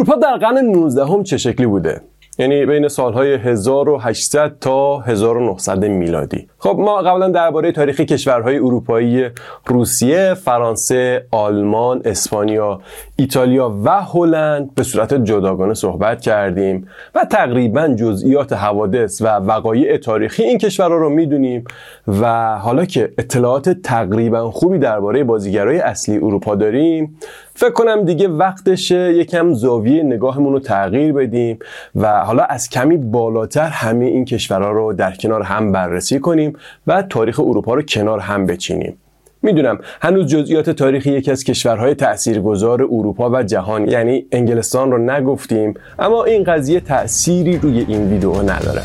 اروپا در قرن 19 چه شکلی بوده؟ یعنی بین سالهای 1800 تا 1900 میلادی. خب ما قبلا درباره تاریخ کشورهای اروپایی روسیه، فرانسه، آلمان، اسپانیا، ایتالیا و هلند به صورت جداگانه صحبت کردیم و تقریبا جزئیات حوادث و وقایع تاریخی این کشورها رو میدونیم و حالا که اطلاعات تقریبا خوبی درباره بازیگرای اصلی اروپا داریم، فکر کنم دیگه وقتشه یکم زاویه نگاهمون رو تغییر بدیم و حالا از کمی بالاتر همه این کشورها رو در کنار هم بررسی کنیم و تاریخ اروپا رو کنار هم بچینیم. میدونم هنوز جزئیات تاریخی یکی از کشورهای تاثیرگذار اروپا و جهان یعنی انگلستان رو نگفتیم، اما این قضیه تأثیری روی این ویدیو نداره.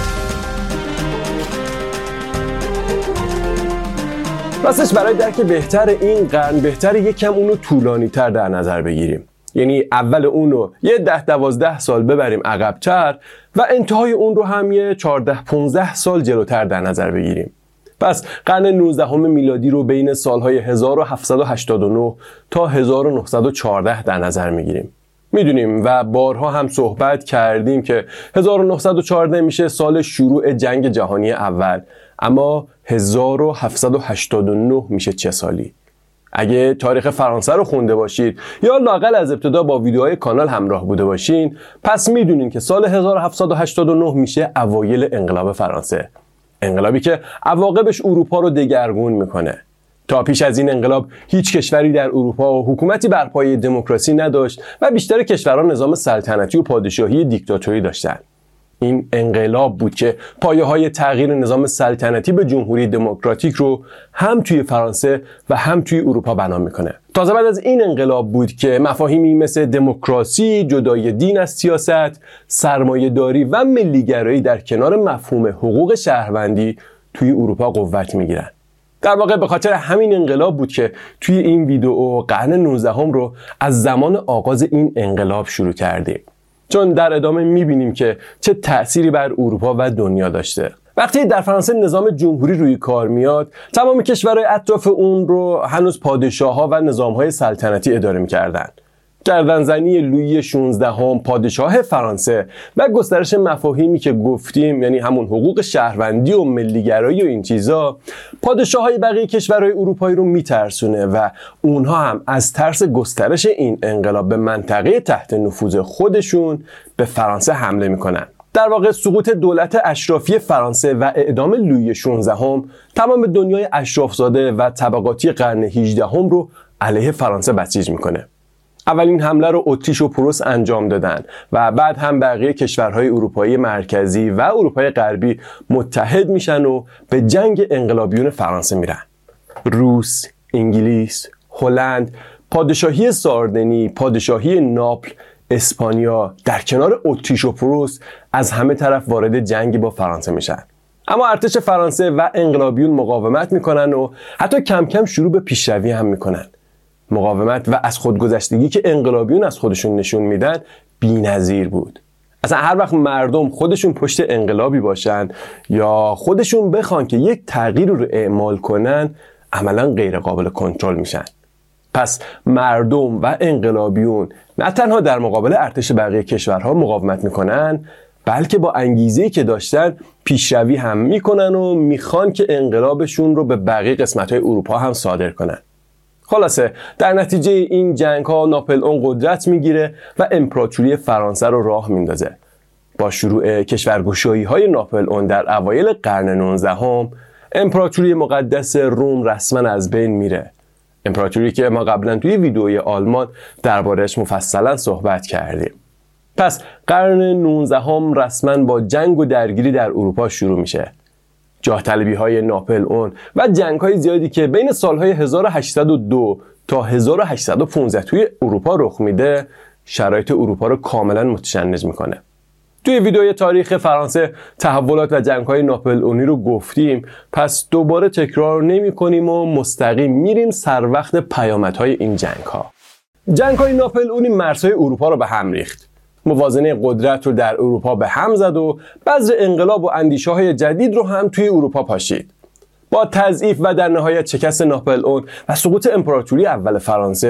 راستش برای درک بهتر این قرن بهتر یکم اونو طولانی تر در نظر بگیریم، یعنی اول اونو یه 10-12 سال ببریم عقب‌تر و انتهای اون رو هم یه 14-15 سال جلوتر در نظر بگیریم. پس قرن 19 میلادی رو بین سالهای 1789 تا 1914 در نظر میگیریم. میدونیم و بارها هم صحبت کردیم که 1914 میشه سال شروع جنگ جهانی اول، اما 1789 میشه چه سالی؟ اگه تاریخ فرانسه رو خونده باشید یا لااقل از ابتدا با ویدیوهای کانال همراه بوده باشین، پس میدونین که سال 1789 میشه اوایل انقلاب فرانسه، انقلابی که عواقبش اروپا رو دگرگون میکنه. تا پیش از این انقلاب هیچ کشوری در اروپا و حکومتی بر پایه دموکراسی نداشت و بیشتر کشورها نظام سلطنتی و پادشاهی دیکتاتوری داشتن. این انقلاب بود که پایه‌های تغییر نظام سلطنتی به جمهوری دموکراتیک رو هم توی فرانسه و هم توی اروپا بنا میکنه. تازه بعد از این انقلاب بود که مفاهیمی مثل دموکراسی، جدای دین از سیاست، سرمایه‌داری و ملیگرایی در کنار مفهوم حقوق شهروندی توی اروپا قوت میگیرن. در واقع به خاطر همین انقلاب بود که توی این ویدیو قرن 19 رو از زمان آغاز این انقلاب شروع کردیم، چون در ادامه میبینیم که چه تأثیری بر اروپا و دنیا داشته. وقتی در فرانسه نظام جمهوری روی کار میاد، تمام کشورهای اطراف اون رو هنوز پادشاه‌ها و نظام‌های سلطنتی اداره می‌کردن. گردنزنی لویی 16 پادشاه فرانسه و گسترش مفاهیمی که گفتیم، یعنی همون حقوق شهروندی و ملیگرایی و این چیزا، پادشاه‌های بقیه کشورهای اروپایی رو میترسونه و اونها هم از ترس گسترش این انقلاب به منطقه تحت نفوذ خودشون به فرانسه حمله میکنن. در واقع سقوط دولت اشرافی فرانسه و اعدام لویی 16 تمام دنیای اشرافزاده و طبقاتی قرن 18 رو علیه فرانسه بسیج میکنه. اولین حمله رو اتریش و پروس انجام دادن و بعد هم بقیه کشورهای اروپایی مرکزی و اروپای غربی متحد میشن و به جنگ انقلابیون فرانسه میرن. روس، انگلیس، هلند، پادشاهی ساردنی، پادشاهی ناپل، اسپانیا در کنار اتریش و پروس از همه طرف وارد جنگی با فرانسه میشن. اما ارتش فرانسه و انقلابیون مقاومت میکنن و حتی کم کم شروع به پیشروی هم میکنن. مقاومت و از خودگذشتگی که انقلابیون از خودشون نشون میدن بی‌نظیر بود. اصلا هر وقت مردم خودشون پشت انقلابی باشن یا خودشون بخوان که یک تغییر رو اعمال کنن، عملاً غیر قابل کنترل میشن. پس مردم و انقلابیون نه تنها در مقابل ارتش بقیه کشورها مقاومت میکنن، بلکه با انگیزه‌ای که داشتن پیشروی هم میکنن و میخوان که انقلابشون رو به بقیه قسمت‌های اروپا هم صادر کنن. خلاصه در نتیجه این جنگ ها ناپلئون قدرت میگیره و امپراتوری فرانسه رو راه میندازه. با شروع کشورگشایی های ناپلئون در اوایل قرن 19 امپراتوری مقدس روم رسما از بین میره. امپراتوری که ما قبلا توی ویدیوی آلمان درباره‌اش مفصلا صحبت کردیم. پس قرن 19 رسما با جنگ و درگیری در اروپا شروع میشه. جاه طلبی های ناپلئون و جنگ های زیادی که بین سالهای 1802 تا 1815 توی اروپا رخ میده، شرایط اروپا رو کاملا متشنج میکنه. توی ویدیوی تاریخ فرانسه تحولات و جنگ های ناپلئونی رو گفتیم، پس دوباره تکرار نمی کنیم و مستقیم میریم سر وقت پیامدهای این جنگ ها. جنگ های ناپلئونی مرزهای اروپا رو به هم ریخت. موازنه قدرت رو در اروپا به هم زد و بذر انقلاب و اندیشه‌های جدید رو هم توی اروپا پاشید. با تضعیف و در نهایت شکست ناپلئون و سقوط امپراتوری اول فرانسه،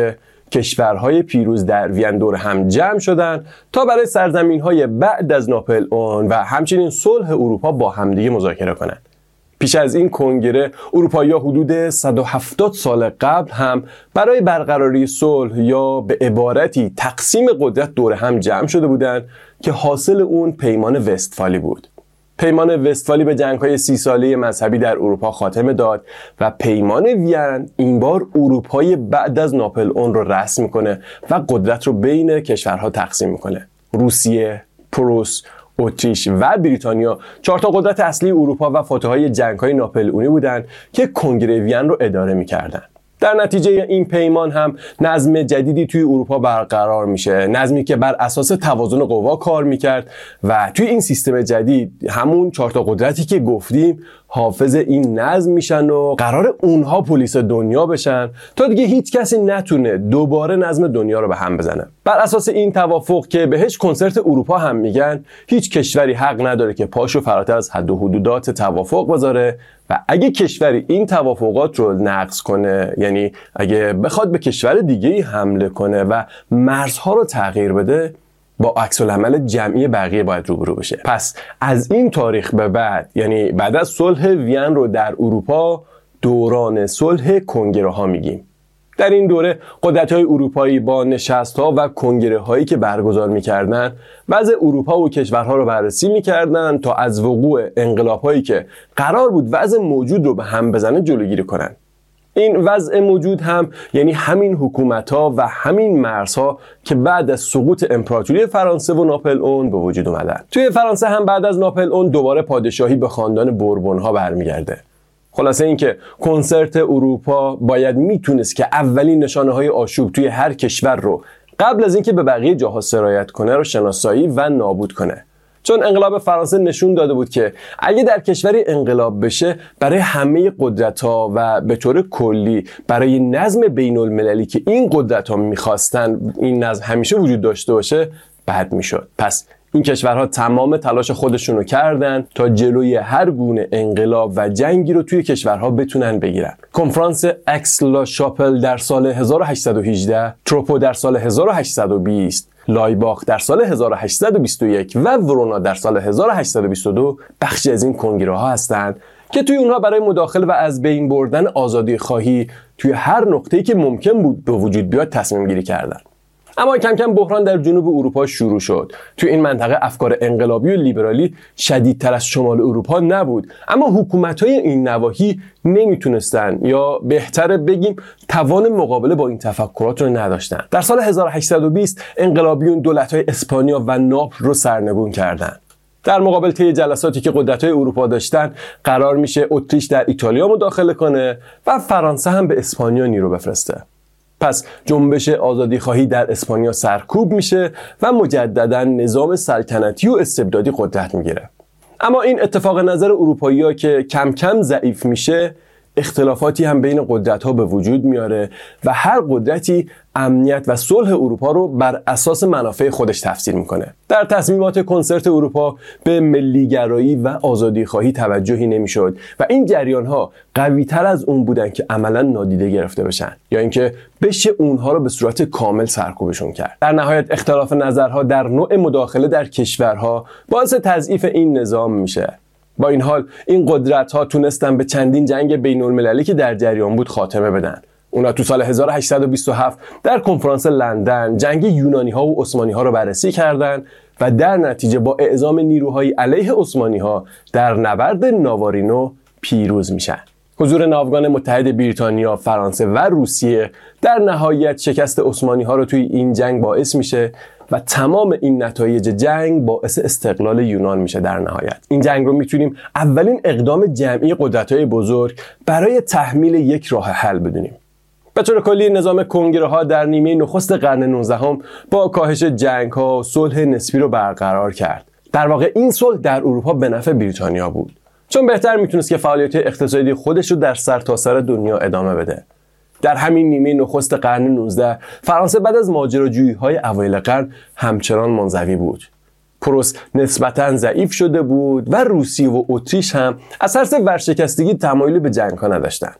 کشورهای پیروز در وین دور هم جمع شدند تا برای سرزمین‌های بعد از ناپلئون و همچنین صلح اروپا با همدیگه مذاکره کنند. پیش از این کنگره اروپایی‌ها حدود 170 سال قبل هم برای برقراری صلح یا به عبارتی تقسیم قدرت دور هم جمع شده بودند که حاصل اون پیمان وستفالی بود. پیمان وستفالی به جنگ‌های 30 ساله مذهبی در اروپا خاتمه داد و پیمان وین این بار اروپای بعد از ناپلئون رو رسم میکنه و قدرت رو بین کشورها تقسیم میکنه. روسیه، پروس، اتریش و بریتانیا 4 تا قدرت اصلی اروپا و فاتحای جنگ‌های ناپلئونی بودند که کنگره وین رو اداره می‌کردند. در نتیجه این پیمان هم نظم جدیدی توی اروپا برقرار میشه، نظمی که بر اساس توازن قوا کار میکرد و توی این سیستم جدید همون 4 تا قدرتی که گفتیم حافظ این نظم میشن و قرار اونها پلیس دنیا بشن تا دیگه هیچ کسی نتونه دوباره نظم دنیا رو به هم بزنه. بر اساس این توافق که بهش کنسرت اروپا هم میگن، هیچ کشوری حق نداره که پاشو فراتر از حد و حدودات توافق بذاره و اگه کشوری این توافقات رو نقض کنه، یعنی اگه بخواد به کشور دیگه‌ای حمله کنه و مرزها رو تغییر بده، با عکس العمل جمعی بقیه باید روبرو بشه. پس از این تاریخ به بعد، یعنی بعد از صلح وین رو در اروپا دوران صلح کنگره ها میگیم. در این دوره قدرت‌های اروپایی با نشست‌ها و کنگره‌هایی که برگزار می‌کردند، وضع اروپا و کشورها رو بررسی می‌کردند تا از وقوع انقلاب‌هایی که قرار بود وضع موجود رو به هم بزنه جلوگیری کنند. این وضع موجود هم یعنی همین حکومت‌ها و همین مرزها که بعد از سقوط امپراتوری فرانسه و ناپلئون به وجود اومدن. توی فرانسه هم بعد از ناپلئون دوباره پادشاهی به خاندان بوربون‌ها برمیگرده. خلاصه اینکه کنسرت اروپا باید میتونست که اولین نشانه‌های آشوب توی هر کشور رو قبل از اینکه به بقیه جاها سرایت کنه رو شناسایی و نابود کنه. چون انقلاب فرانسه نشون داده بود که اگه در کشوری انقلاب بشه، برای همه قدرت‌ها و به طور کلی برای نظم بین‌المللی که این قدرت‌ها می‌خواستن این نظم همیشه وجود داشته باشه بد میشد. پس این کشورها تمام تلاش خودشونو کردن تا جلوی هر گونه انقلاب و جنگی رو توی کشورها بتونن بگیرن. کنفرانس اکس-لا-شاپل در سال 1818، تروپو در سال 1820، لایباخ در سال 1821 و ورونا در سال 1822 بخشی از این کنگره ها هستند که توی اونها برای مداخله و از بین بردن آزادی خواهی توی هر نقطه‌ای که ممکن بود به وجود بیاد تصمیم گیری کردن. اما کم کم بحران در جنوب اروپا شروع شد. توی این منطقه افکار انقلابی و لیبرالی شدیدتر از شمال اروپا نبود، اما حکومت‌های این نواحی نمیتونستن، یا بهتره بگیم توان مقابله با این تفکرات رو نداشتن. در سال 1820 انقلابیون دولت‌های اسپانیا و ناپل رو سرنگون کردند. در مقابل طی جلساتی که قدرت‌های اروپا داشتن، قرار میشه اتریش در ایتالیا مداخله کنه و فرانسه هم به اسپانیا نیرو بفرسته. پس جنبش آزادیخواهی در اسپانیا سرکوب میشه و مجددا نظام سلطنتی و استبدادی قدرت میگیره. اما این اتفاق نظر اروپایی‌ها که کم کم ضعیف میشه، اختلافاتی هم بین قدرت‌ها به وجود میاره و هر قدرتی امنیت و صلح اروپا رو بر اساس منافع خودش تفسیر میکنه. در تصمیمات کنسرت اروپا به ملیگرایی و آزادیخواهی توجهی نمیشد و این جریان‌ها قوی‌تر از اون بودن که عملاً نادیده گرفته بشن یا اینکه بشه اونها رو به صورت کامل سرکوبشون کرد. در نهایت اختلاف نظرها در نوع مداخله در کشورها باعث تضعیف این نظام میشه. با این حال این قدرت‌ها تونستن به چندین جنگ بین‌المللی که در جریان بود خاتمه بدن. اونا تو سال 1827 در کنفرانس لندن جنگ یونانی‌ها و عثمانی‌ها رو بررسی کردند و در نتیجه با اعزام نیروهای علیه عثمانی‌ها در نبرد ناوارینو پیروز میشن. حضور ناوگان متحد بریتانیا، فرانسه و روسیه در نهایت شکست عثمانی‌ها رو توی این جنگ باعث میشه و تمام این نتایج جنگ باعث استقلال یونان میشه. در نهایت این جنگ رو میتونیم اولین اقدام جمعی قدرت‌های بزرگ برای تحمیل یک راه حل بدونیم. به طور کلی نظام کنگره ها در نیمه نخست قرن 19 با کاهش جنگ ها صلح نسبی رو برقرار کرد. در واقع این صلح در اروپا به نفع بریتانیا بود، چون بهتر میتونست که فعالیت اقتصادی خودش رو در سرتاسر دنیا ادامه بده. در همین نیمه نخست قرن 19 فرانسه بعد از ماجراجویی‌های اوایل قرن همچنان منزوی بود. پروس نسبتاً ضعیف شده بود و روسیه و اتریش هم از ترس ورشکستگی تمایلی به جنگ‌ها نداشتند.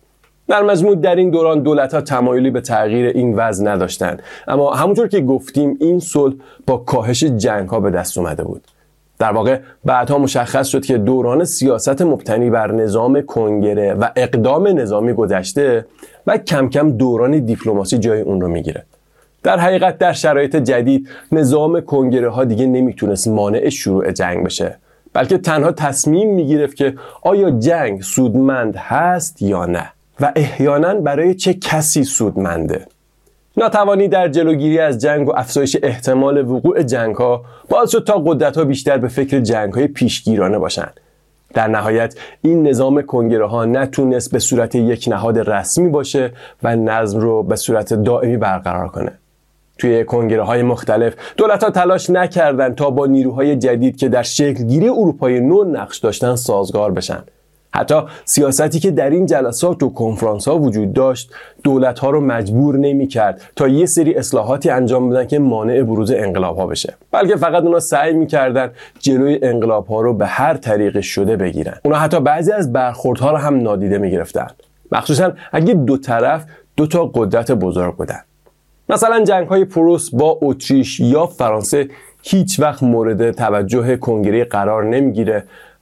در مجموع در این دوران دولت‌ها تمایلی به تغییر این وضع نداشتند، اما همونطور که گفتیم این صلح با کاهش جنگ‌ها به دست اومده بود. در واقع بعدها مشخص شد که دوران سیاست مبتنی بر نظام کنگره و اقدام نظامی گذشته و کم کم دوران دیپلماسی جای اون رو میگیره. در حقیقت در شرایط جدید نظام کنگره ها دیگه نمیتونست مانع شروع جنگ بشه، بلکه تنها تصمیم میگرفت که آیا جنگ سودمند هست یا نه و احیانا برای چه کسی سودمنده. ناتوانی در جلوگیری از جنگ و افزایش احتمال وقوع جنگ‌ها باعث شد تا قدرت‌ها بیشتر به فکر جنگ‌های پیشگیرانه باشند. در نهایت این نظام کنگره‌ها نتونست به صورت یک نهاد رسمی باشه و نظم رو به صورت دائمی برقرار کنه. توی کنگره‌های مختلف دولت‌ها تلاش نکردند تا با نیروهای جدید که در شکل‌گیری اروپای نو نقش داشتن سازگار بشن. حتی سیاستی که در این جلسات و کنفرانس‌ها وجود داشت دولت‌ها رو مجبور نمی‌کرد تا یه سری اصلاحاتی انجام بدن که مانع بروز انقلاب‌ها بشه، بلکه فقط اونا سعی می‌کردن جلوی انقلاب‌ها رو به هر طریق شده بگیرن. اونا حتی بعضی از برخوردها رو هم نادیده می‌گرفتن، مخصوصاً اگه دو طرف دو تا قدرت بزرگ بودن. مثلا جنگ‌های پروس با اتریش یا فرانسه هیچ وقت مورد توجه کنگره قرار نمی‌گیره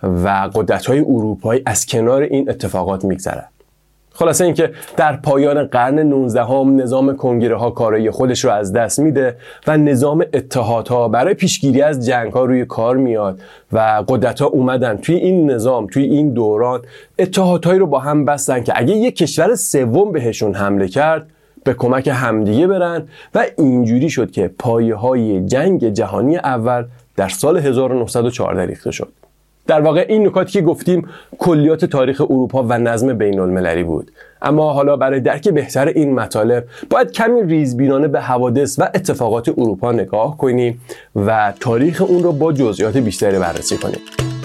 و قدرت‌های اروپایی از کنار این اتفاقات می‌گذرن. خلاصه اینکه در پایان قرن 19 نظام کنگره‌ها کارایی خودش رو از دست میده و نظام اتحادها برای پیشگیری از جنگ‌ها روی کار میاد و قدرت‌ها اومدن توی این نظام، توی این دوران اتحادهایی رو با هم بستن که اگه یک کشور سوم بهشون حمله کرد به کمک همدیگه برن و اینجوری شد که پایه‌های جنگ جهانی اول در سال 1914 ریخته شد. در واقع این نکاتی که گفتیم کلیات تاریخ اروپا و نظم بین المللی بود، اما حالا برای درک بهتر این مطالب باید کمی ریزبینانه به حوادث و اتفاقات اروپا نگاه کنیم و تاریخ اون رو با جزئیات بیشتری بررسی کنیم.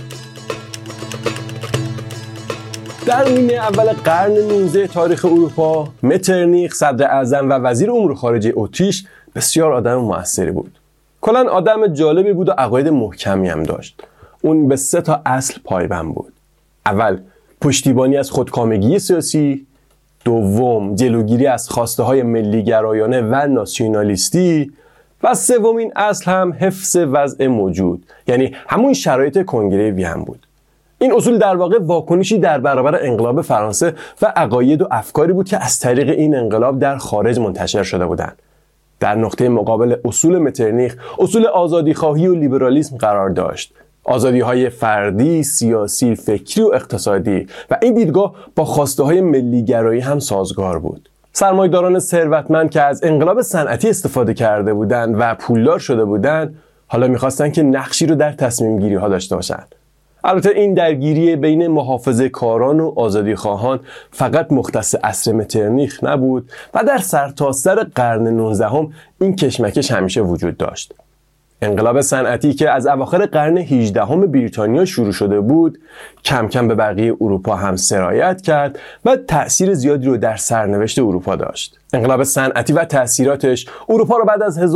در نیمه اول قرن 19 تاریخ اروپا مترنیخ صدر اعظم و وزیر امور خارجه اتریش بسیار آدم موثری بود. کلاً آدم جالبی بود و عقاید محکمی هم داشت. اون به 3 اصل پایبند بود. اول پشتیبانی از خودکامگی سیاسی، دوم جلوگیری از خواسته‌های ملی‌گرایانه و ناسیونالیستی و سومین اصل هم حفظ وضع موجود، یعنی همون شرایط کنگره وین بود. این اصول در واقع واکنشی در برابر انقلاب فرانسه و عقاید و افکاری بود که از طریق این انقلاب در خارج منتشر شده بودند. در نقطه مقابل اصول مترنیخ اصول آزادیخواهی و لیبرالیسم قرار داشت. آزادی‌های فردی، سیاسی، فکری و اقتصادی و این دیدگاه با خواسته‌های ملی‌گرایی هم سازگار بود. سرمایه‌داران ثروتمند که از انقلاب صنعتی استفاده کرده بودند و پولدار شده بودند، حالا می‌خواستن که نقشی رو در تصمیم‌گیری‌ها داشته باشند. البته این درگیری بین محافظه‌کاران و آزادیخواهان فقط مختص عصر مترنیخ نبود و در سرتاسر قرن 19 این کشمکش همیشه وجود داشت. انقلاب صنعتی که از اواخر قرن 18 بریتانیا شروع شده بود کم کم به بقیه اروپا هم سرایت کرد و تأثیر زیادی رو در سرنوشت اروپا داشت. انقلاب صنعتی و تأثیراتش اروپا رو بعد از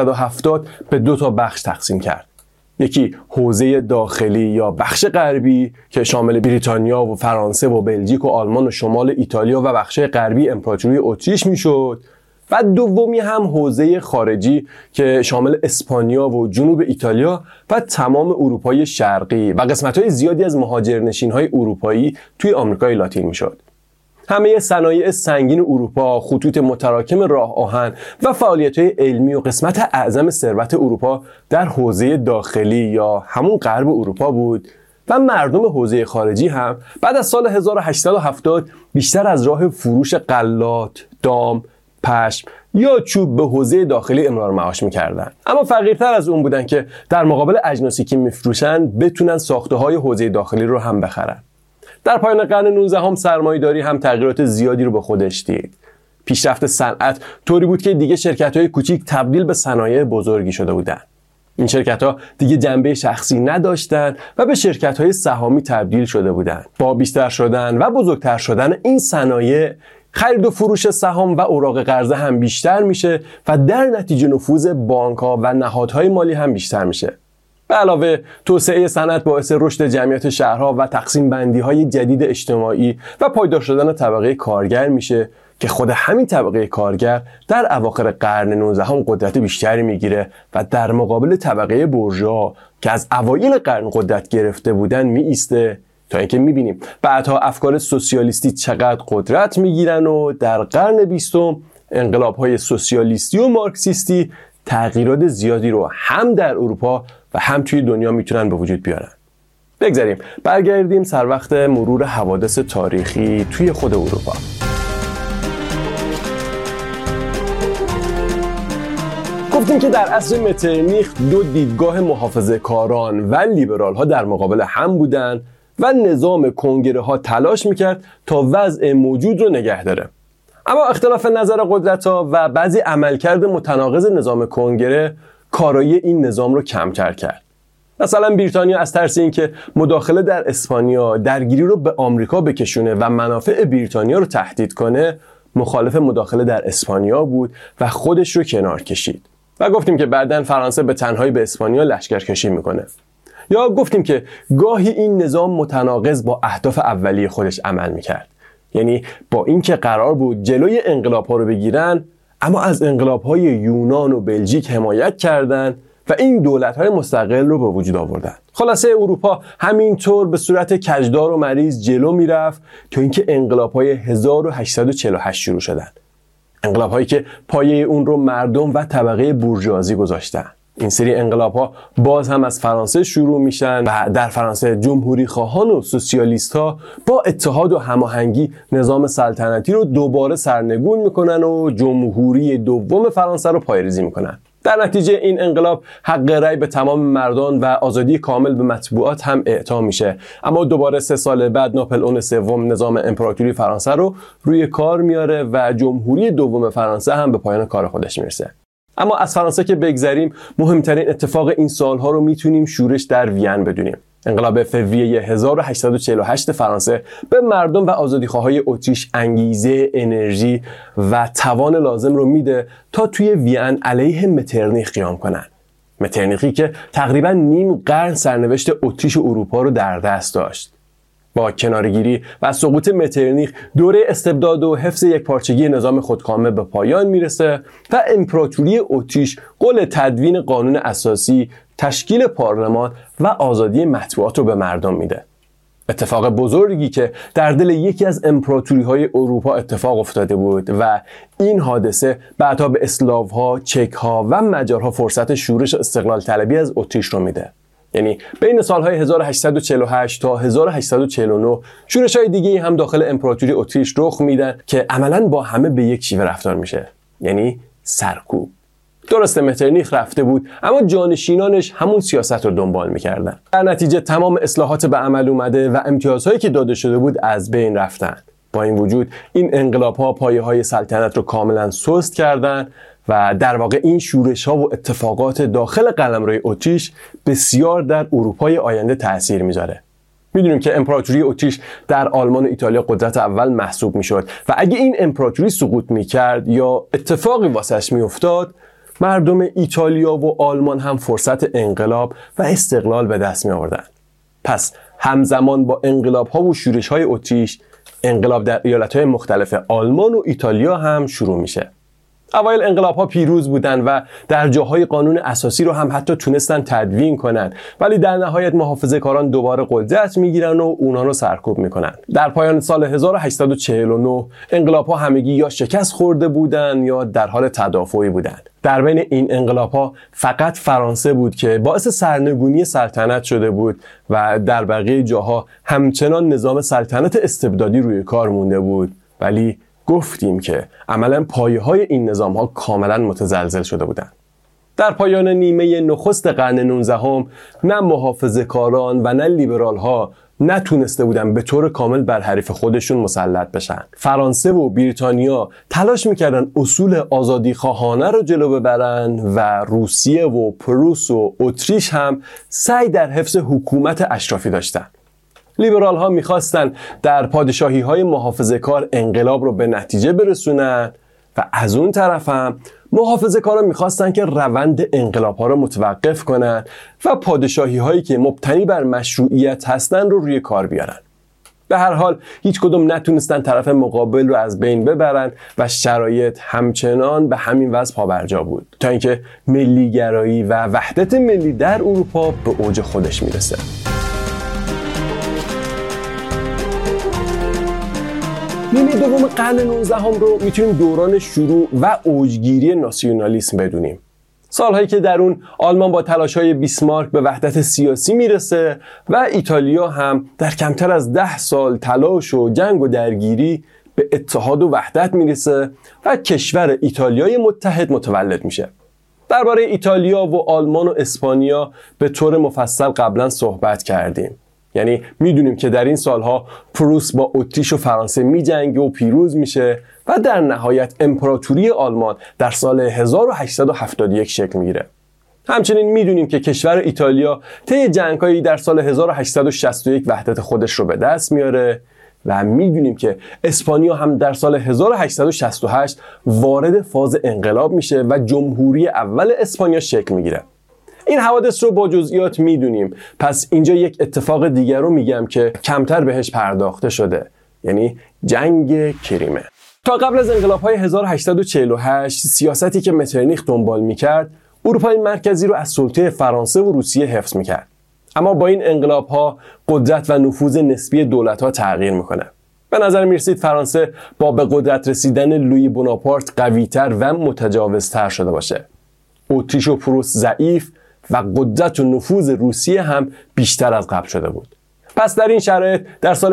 1870 به 2 بخش تقسیم کرد. یکی حوزه داخلی یا بخش غربی که شامل بریتانیا و فرانسه و بلژیک و آلمان و شمال ایتالیا و بخش غربی امپراتوری اتریش میشد، و دومی هم حوزه خارجی که شامل اسپانیا و جنوب ایتالیا و تمام اروپای شرقی و قسمت‌های زیادی از مهاجرنشین‌های اروپایی توی آمریکای لاتین میشد. همه صنایع سنگین اروپا، خطوط متراکم راه آهن و فعالیت‌های علمی و قسمت اعظم ثروت اروپا در حوزه داخلی یا همون غرب اروپا بود و مردم حوزه خارجی هم بعد از سال 1870 بیشتر از راه فروش غلات، دام، پشم یا چوب به حوزه داخلی امرار معاش می‌کردن. اما فقیرتر از اون بودن که در مقابل اجناسی که می‌فروشن بتونن ساخته‌های حوزه داخلی رو هم بخرن. در پایان قرن 19 سرمایه‌داری هم تغییرات زیادی رو به خودش دید. پیشرفت صنعت طوری بود که دیگه شرکت‌های کوچیک تبدیل به صنایع بزرگی شده بودن. این شرکت‌ها دیگه جنبه شخصی نداشتند و به شرکت‌های سهامی تبدیل شده بودند. با بیشتر شدن و بزرگتر شدن این صنایع، خرید و فروش سهام و اوراق قرضه هم بیشتر میشه و در نتیجه نفوذ بانک‌ها و نهادهای مالی هم بیشتر میشه. به علاوه توسعه صنعت باعث رشد جمعیت شهرها و تقسیم بندی های جدید اجتماعی و پایدار شدن طبقه کارگر میشه که خود همین طبقه کارگر در اواخر قرن 19 قدرت بیشتری میگیره و در مقابل طبقه بورژوا که از اوایل قرن قدرت گرفته بودن میایسته، تا اینکه میبینیم بعدها افکار سوسیالیستی چقدر قدرت میگیرن و در قرن 20 انقلاب‌های سوسیالیستی و مارکسیستی تغییرات زیادی رو هم در اروپا و هم توی دنیا میتونن به وجود بیارن. بگذاریم برگردیم سر وقت مرور حوادث تاریخی توی خود اروپا. گفتیم که در عصر مترنیخ دو دیدگاه محافظه‌کاران و لیبرال ها در مقابل هم بودن و نظام کنگره ها تلاش میکرد تا وضع موجود رو نگه داره. اما اختلاف نظر قدرت ها و بعضی عملکرد متناقض نظام کنگره کارایی این نظام رو کمتر کرد. مثلا بریتانیا از ترس اینکه مداخله در اسپانیا درگیری رو به آمریکا بکشونه و منافع بریتانیا رو تهدید کنه، مخالف مداخله در اسپانیا بود و خودش رو کنار کشید. و گفتیم که بعداً فرانسه به تنهایی به اسپانیا لشکرکشی میکنه. یا گفتیم که گاهی این نظام متناقض با اهداف اولیه خودش عمل میکرد. یعنی با اینکه قرار بود جلوی انقلاب‌ها رو بگیرن، اما از انقلاب‌های یونان و بلژیک حمایت کردن و این دولت‌های مستقل رو به وجود آوردن. خلاصه اروپا همینطور به صورت کجدار و مریض جلو میرفت تا اینکه انقلاب‌های 1848 شروع شدن. انقلاب‌هایی که پایه اون رو مردم و طبقه بورژوازی گذاشتن. این سری انقلاب‌ها باز هم از فرانسه شروع میشن و در فرانسه جمهوری خواهان و سوسیالیست‌ها با اتحاد و هماهنگی نظام سلطنتی رو دوباره سرنگون میکنن و جمهوری دوم فرانسه رو پایه‌ریزی میکنن. در نتیجه این انقلاب حق رأی به تمام مردان و آزادی کامل به مطبوعات هم اعطا میشه. اما دوباره 3 سال بعد ناپلئون سوم نظام امپراتوری فرانسه رو روی کار میاره و جمهوری دوم فرانسه هم به پایان کار خودش میرسه. اما از فرانسه که بگذریم، مهمترین اتفاق این سالها رو میتونیم شورش در وین بدونیم. انقلاب فوریه 1848 فرانسه به مردم و آزادیخواهای اتریش انگیزه، انرژی و توان لازم رو میده تا توی وین علیه مترنیخ قیام کنن. مترنیخی که تقریبا نیم قرن سرنوشت اتریش و اروپا رو در دست داشت. با کنارگیری و سقوط مترنیخ دوره استبداد و حفظ یکپارچگی نظام خودکامه به پایان میرسه و امپراتوری اتریش قول تدوین قانون اساسی، تشکیل پارلمان و آزادی مطبوعات رو به مردم میده. اتفاق بزرگی که در دل یکی از امپراتوری‌های اروپا اتفاق افتاده بود و این حادثه بعدها به اسلاوها، چک‌ها و مجارها فرصت شورش استقلال طلبی از اتریش رو میده. یعنی بین سالهای 1848 تا 1849 شورش‌های دیگه‌ای هم داخل امپراتوری اتریش رخ میدن که عملاً با همه به یک شیوه رفتار میشه، یعنی سرکوب. درسته مترنیخ رفته بود، اما جانشینانش همون سیاست رو دنبال میکردن. در نتیجه تمام اصلاحات به عمل اومده و امتیازهایی که داده شده بود از بین رفتن. با این وجود این انقلاب‌ها پایه‌های سلطنت رو کاملا سست کردن و در واقع این شورش‌ها و اتفاقات داخل قلمرو اتریش بسیار در اروپای آینده تأثیر میذاره. میدونیم که امپراتوری اتریش در آلمان و ایتالیا قدرت اول محسوب میشد و اگه این امپراتوری سقوط میکرد یا اتفاقی واسش میافتاد، مردم ایتالیا و آلمان هم فرصت انقلاب و استقلال به دست می آوردن. پس همزمان با انقلاب‌ها و شورش‌های اتریش، انقلاب در ایالت‌های مختلف آلمان و ایتالیا هم شروع میشه. اوایل انقلاب‌ها پیروز بودن و در جاهای قانون اساسی رو هم حتی تونستن تدوین کنن، ولی در نهایت محافظه‌کاران دوباره قدرت میگیرن و اونها رو سرکوب میکنن. در پایان سال 1849 انقلاب‌ها همگی یا شکست خورده بودن یا در حال تدافعی بودن. در بین این انقلاب‌ها فقط فرانسه بود که باعث سرنگونی سلطنت شده بود و در بقیه جاها همچنان نظام سلطنت استبدادی روی کار مونده بود، ولی گفتیم که عملاً پایه‌های این نظام‌ها کاملاً متزلزل شده بودند. در پایان نیمه نخست قرن 19 نه محافظه‌کاران و نه لیبرال‌ها نتونسته بودن به طور کامل بر حریف خودشون مسلط بشن. فرانسه و بریتانیا تلاش میکردن اصول آزادی خواهانه رو جلو ببرن و روسیه و پروس و اتریش هم سعی در حفظ حکومت اشرافی داشتن. لیبرال ها میخواستن در پادشاهی های محافظه‌کار انقلاب رو به نتیجه برسونن و از اون طرف هم محافظه‌کارا میخواستن که روند انقلاب‌ها رو متوقف کنن و پادشاهی هایی که مبتنی بر مشروعیت هستن رو روی کار بیارن. به هر حال هیچ کدوم نتونستن طرف مقابل رو از بین ببرن و شرایط همچنان به همین وضع پابرجا بود تا اینکه ملیگرایی و وحدت ملی در اروپا به اوج خودش میرسه. نیمه دوم قرن 19 رو میتونیم دوران شروع و اوجگیری ناسیونالیسم بدونیم. سالهایی که در اون آلمان با تلاش‌های بیسمارک به وحدت سیاسی میرسه و ایتالیا هم در کمتر از 10 سال تلاش و جنگ و درگیری به اتحاد و وحدت میرسه و کشور ایتالیای متحد متولد میشه. درباره ایتالیا و آلمان و اسپانیا به طور مفصل قبلا صحبت کردیم. یعنی میدونیم که در این سالها پروس با اتریش و فرانسه میجنگه و پیروز میشه و در نهایت امپراتوری آلمان در سال 1871 شکل میگیره. همچنین میدونیم که کشور ایتالیا طی جنگ‌هایی در سال 1861 وحدت خودش رو به دست میاره و میدونیم که اسپانیا هم در سال 1868 وارد فاز انقلاب میشه و جمهوری اول اسپانیا شکل میگیره. این حوادث رو با جزئیات میدونیم، پس اینجا یک اتفاق دیگر رو میگم که کمتر بهش پرداخته شده، یعنی جنگ کریمه. تا قبل از انقلاب‌های 1848 سیاستی که مترنیخ دنبال میکرد اروپای مرکزی رو از سلطه فرانسه و روسیه حفظ میکرد. اما با این انقلاب‌ها قدرت و نفوذ نسبی دولت‌ها تغییر میکنه. به نظر میرسید فرانسه با به قدرت رسیدن لویی بوناپارت قوی‌تر و متجاوزتر شده باشه. اتریش و پروس ضعیف و قدرت و نفوذ روسیه هم بیشتر از قبل شده بود. پس در این شرایط در سال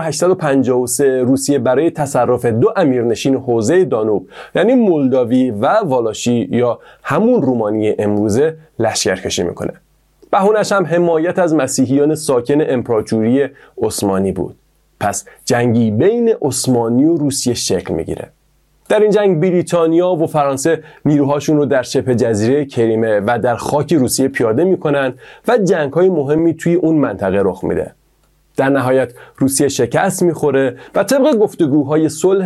1853 روسیه برای تصرف 2 امیرنشین حوزه دانوب یعنی مولداوی و والاشی یا همون رومانی امروزه لشکرکشی میکنه. بهونش هم حمایت از مسیحیان ساکن امپراتوری عثمانی بود. پس جنگی بین عثمانی و روسیه شکل میگیره. در این جنگ بریتانیا و فرانسه نیروهاشون رو در شبه جزیره کریمه و در خاک روسیه پیاده میکنن و جنگ‌های مهمی توی اون منطقه رخ میده. در نهایت روسیه شکست میخوره و طبق گفتگوهای صلح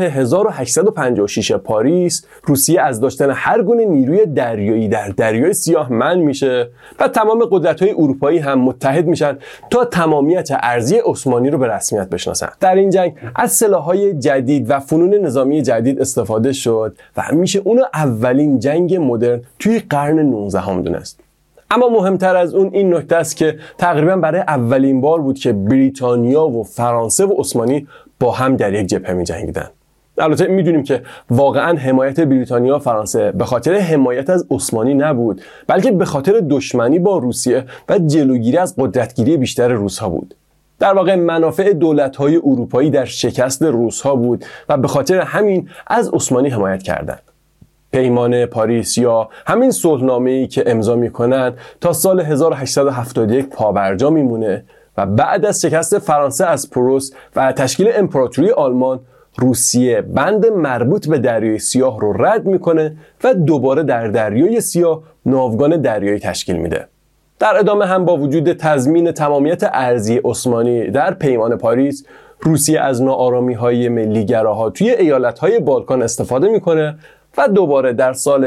1856 پاریس روسیه از داشتن هر گونه نیروی دریایی در دریای سیاه منع میشه و تمام قدرت‌های اروپایی هم متحد میشن تا تمامیت ارضی عثمانی رو به رسمیت بشناسن. در این جنگ از سلاح‌های جدید و فنون نظامی جدید استفاده شد و میشه اونو اولین جنگ مدرن توی قرن 19 دونست. اما مهمتر از اون این نکته است که تقریبا برای اولین بار بود که بریتانیا و فرانسه و عثمانی با هم در یک جبهه می جنگیدن. البته میدونیم که واقعا حمایت بریتانیا و فرانسه به خاطر حمایت از عثمانی نبود، بلکه به خاطر دشمنی با روسیه و جلوگیری از قدرتگیری بیشتر روس‌ها بود. در واقع منافع دولت‌های اروپایی در شکست روس‌ها بود و به خاطر همین از عثمانی حمایت کردند. پیمان پاریس یا همین صلحنامه‌ای که امضا می‌کنند تا سال 1871 پابرجا میمونه و بعد از شکست فرانسه از پروس و تشکیل امپراتوری آلمان روسیه بند مربوط به دریای سیاه رو رد میکنه و دوباره در دریای سیاه ناوگان دریایی تشکیل میده. در ادامه هم با وجود تضمین تمامیت ارضی عثمانی در پیمان پاریس روسیه از ناآرامی‌های ملی‌گراها توی ایالت‌های بالکان استفاده میکنه و دوباره در سال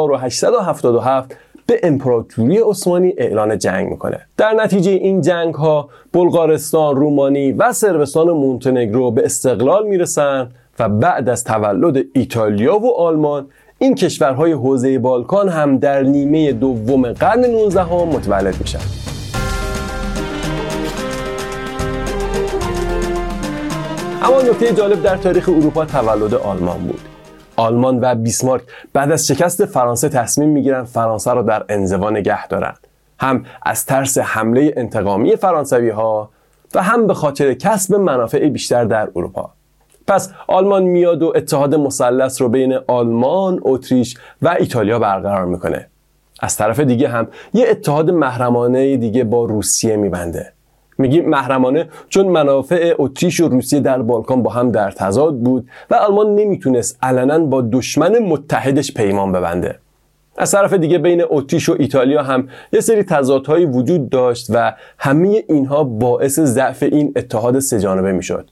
1877 به امپراتوری عثمانی اعلان جنگ میکنه. در نتیجه این جنگ ها بلغارستان، رومانی و صربستان و مونتنگرو به استقلال میرسن و بعد از تولد ایتالیا و آلمان این کشورهای حوزه بالکان هم در نیمه دوم قرن 19 متولد میشن. اما نکته جالب در تاریخ اروپا تولد آلمان بود. آلمان و بیسمارک بعد از شکست فرانسه تصمیم میگیرن فرانسه را در انزوا نگه دارن، هم از ترس حمله انتقامی فرانسوی ها و هم به خاطر کسب منافع بیشتر در اروپا. پس آلمان میاد و اتحاد مثلث رو بین آلمان، اتریش و ایتالیا برقرار میکنه. از طرف دیگه هم یه اتحاد محرمانه دیگه با روسیه میبنده. میگیم محرمانه چون منافع اتریش و روسیه در بالکان با هم در تضاد بود و آلمان نمیتونست علنا با دشمن متحدش پیمان ببنده. از طرف دیگه بین اتریش و ایتالیا هم یه سری تضادهایی وجود داشت و همه اینها باعث ضعف این اتحاد سه‌جانبه میشد.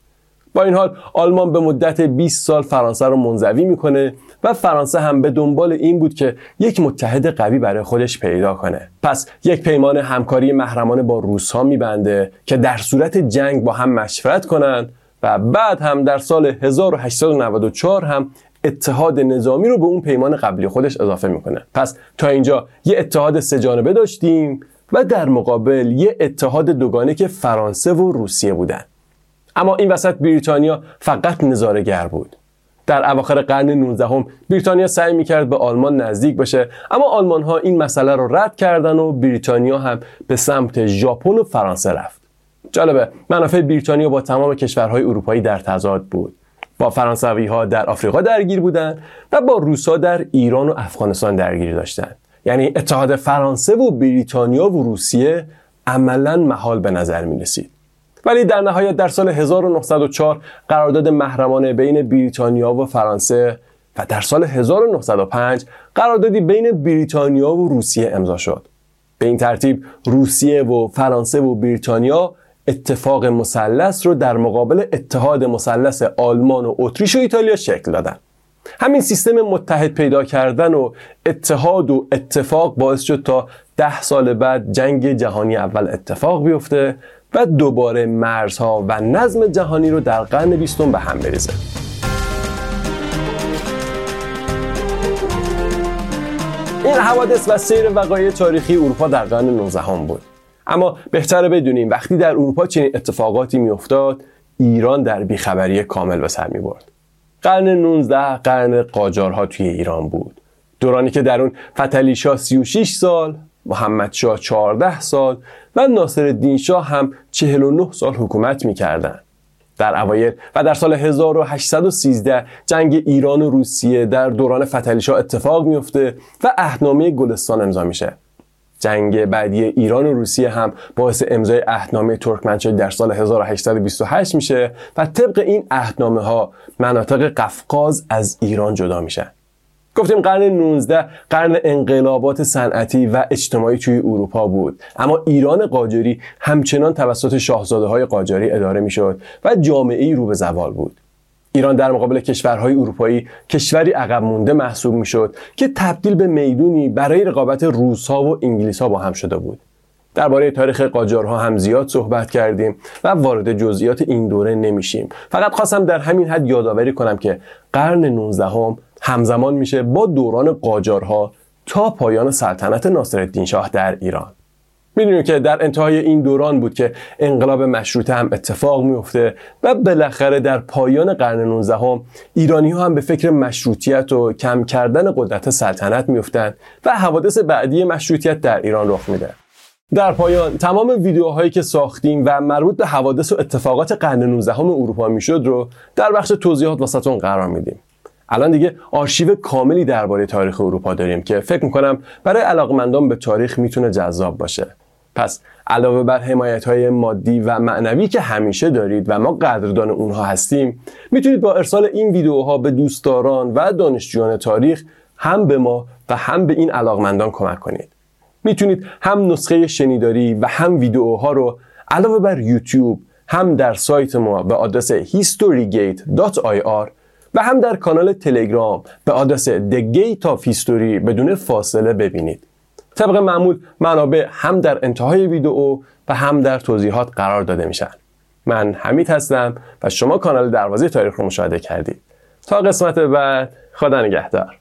با این حال آلمان به مدت 20 سال فرانسه رو منزوی میکنه و فرانسه هم به دنبال این بود که یک متحد قوی برای خودش پیدا کنه. پس یک پیمان همکاری محرمانه با روس‌ها میبنده که در صورت جنگ با هم مشورت کنن و بعد هم در سال 1894 هم اتحاد نظامی رو به اون پیمان قبلی خودش اضافه میکنه. پس تا اینجا یه اتحاد سه جانبه داشتیم و در مقابل یه اتحاد دوگانه که فرانسه و روسیه بودن. اما این وسط بریتانیا فقط نظاره‌گر بود. در اواخر قرن 19 بریتانیا سعی میکرد به آلمان نزدیک بشه، اما آلمان ها این مسئله رو رد کردن و بریتانیا هم به سمت ژاپن و فرانسه رفت. جالبه، منافع بریتانیا با تمام کشورهای اروپایی در تضاد بود. با فرانسوی ها در آفریقا درگیر بودن و با روس‌ها در ایران و افغانستان درگیری داشتن. یعنی اتحاد فرانسه و بریتانیا و روسیه عملاً محال به نظر می رسید. ولی در نهایت در سال 1904 قرارداد محرمانه بین بریتانیا و فرانسه و در سال 1905 قراردادی بین بریتانیا و روسیه امضا شد. به این ترتیب روسیه و فرانسه و بریتانیا اتفاق مثلث رو در مقابل اتحاد مثلث آلمان و اتریش و ایتالیا شکل دادن. همین سیستم متحد پیدا کردن و اتحاد و اتفاق باعث شد تا 10 سال بعد جنگ جهانی اول اتفاق بیفته و دوباره مرزها و نظم جهانی رو در قرن 20 به هم بریزه. این حوادث و سیر وقایع تاریخی اروپا در قرن 19 بود. اما بهتره بدونیم وقتی در اروپا چنین اتفاقاتی میافتاد، ایران در بیخبری کامل به سر میبرد. قرن 19 قرن قاجارها توی ایران بود. دورانی که در اون فتحعلی‌شاه 36 سال، محمدشاه 14 سال و ناصرالدین شاه هم 49 سال حکومت میکردن. در اوایل و در سال 1813 جنگ ایران و روسیه در دوران فتحعلی‌شاه اتفاق میفته و عهدنامه گلستان امضا میشه. جنگ بعدی ایران و روسیه هم باعث امضای عهدنامه ترکمنچای در سال 1828 میشه و طبق این عهدنامه ها مناطق قفقاز از ایران جدا میشن. گفتیم قرن 19 قرن انقلابات صنعتی و اجتماعی توی اروپا بود، اما ایران قاجاری همچنان توسط شاهزاده‌های قاجاری اداره میشد و جامعه‌ای رو به زوال بود. ایران در مقابل کشورهای اروپایی کشوری عقب مونده محسوب میشد که تبدیل به میدونی برای رقابت روس‌ها و انگلیس‌ها با هم شده بود. درباره تاریخ قاجارها هم زیاد صحبت کردیم و وارد جزئیات این دوره نمیشیم. فقط خواستم در همین حد یادآوری کنم که قرن 19 همزمان میشه با دوران قاجارها تا پایان سلطنت ناصرالدین شاه در ایران. میدونیم که در انتهای این دوران بود که انقلاب مشروطه هم اتفاق میفته و بالاخره در پایان قرن 19 ایرانی‌ها هم به فکر مشروطیت و کم کردن قدرت سلطنت میفتن و حوادث بعدی مشروطیت در ایران رخ میده. در پایان تمام ویدیوهایی که ساختیم و مربوط به حوادث و اتفاقات قرن 19 اروپا میشد رو در بخش توضیحات واسهتون قرار میدیم. الان دیگه آرشیو کاملی درباره تاریخ اروپا داریم که فکر میکنم برای علاقمندان به تاریخ میتونه جذاب باشه. پس علاوه بر حمایت‌های مادی و معنوی که همیشه دارید و ما قدردان اونها هستیم، میتونید با ارسال این ویدیوها به دوستداران و دانشجویان تاریخ هم به ما و هم به این علاقمندان کمک کنید. میتونید هم نسخه شنیداری و هم ویدیوها رو علاوه بر یوتیوب هم در سایت ما به آدرس historygate.ir و هم در کانال تلگرام به آدرس The Gate of History بدون فاصله ببینید. طبق معمول منابع هم در انتهای ویدیو و هم در توضیحات قرار داده میشن. من حمید هستم و شما کانال دروازه تاریخ رو مشاهده کردید. تا قسمت بعد، خدا نگهدار.